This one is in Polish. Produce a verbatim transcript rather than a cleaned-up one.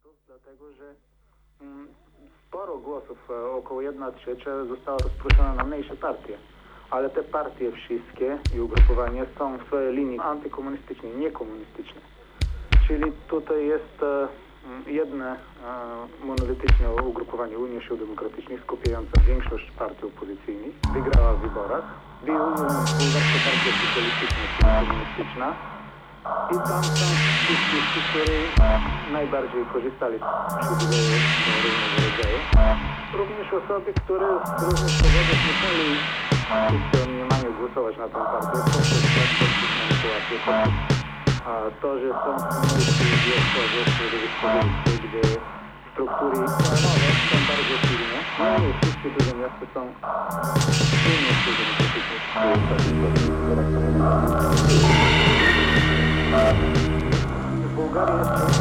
demokratów, dlatego że mm, sporo głosów, e, około jedna trzecia, została rozproszona na mniejsze partie. Ale te partie wszystkie i ugrupowania są w swojej linii antykomunistycznej, niekomunistyczne. Czyli tutaj jest e, jedno e, monolityczne ugrupowanie Unia Sił Demokratycznych, skupiające większość partii opozycyjnych, wygrała w wyborach. Bułgarska Partia Socjalistyczna, czyli komunistyczna. I tam są wszyscy, którzy najbardziej korzystali z przywileju różnego rodzaju. Również osoby, które z różnych powodów nie chcieli wszyscy mniemanie głosować na tę partię, poprzez poprzez manipulację, poprzez a to, że są mniejsze wioskowe środowiskowe, gdzie struktury planowe są bardzo silne. No i wszystkie duże miasta są silnie demokratyczne, w Bułgarii jest